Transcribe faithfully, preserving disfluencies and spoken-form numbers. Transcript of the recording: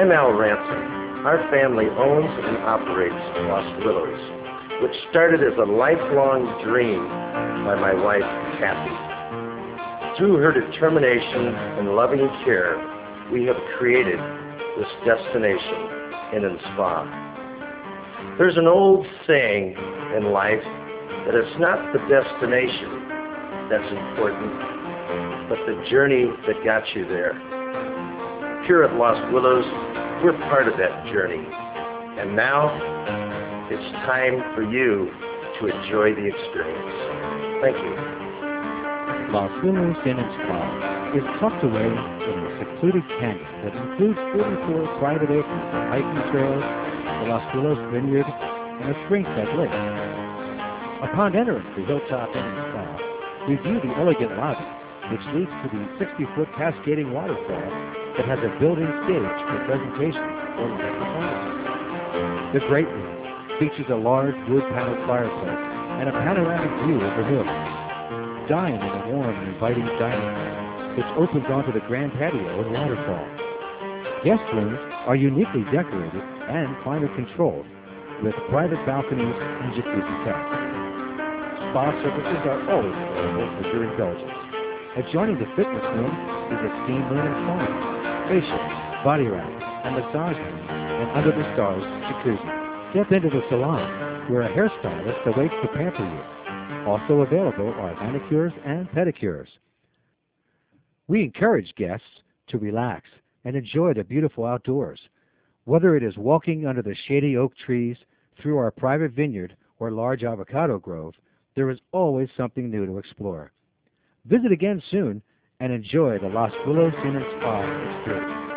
I'm Al Ransom. Our family owns and operates Lost Willows, which started as a lifelong dream by my wife, Kathy. Through her determination and loving care, we have created this destination, Inn and Spa. There's an old saying in life that it's not the destination that's important, but the journey that got you there. Here at Lost Willows, we're part of that journey. And now, it's time for you to enjoy the experience. Thank you. Lost Willows Inn and Spa is tucked away in a secluded canyon that includes forty-four private acres of hiking trails, the Lost Willows Vineyard, and a spring-fed lake. Upon entering the Hilltop Inn and Spa, we view the elegant lobby, which leads to the sixty-foot cascading waterfall that has a built-in stage for presentations or live performances. The Great Room features a large wood-paneled fireplace and a panoramic view of the hills. Dine in a warm and inviting dining room, which opens onto the grand patio and waterfall. Guest rooms are uniquely decorated and climate-controlled, with private balconies and jacuzzi taps. Spa services are always available for your indulgence. Adjoining the fitness room is a steam room and sauna, facial, body wrap, and massage room, and under the stars, jacuzzi. Step into the salon, where a hairstylist awaits to pamper you. Also available are manicures and pedicures. We encourage guests to relax and enjoy the beautiful outdoors. Whether it is walking under the shady oak trees, through our private vineyard, or large avocado grove, there is always something new to explore. Visit again soon and enjoy the Lost Willows Inn and Spa experience.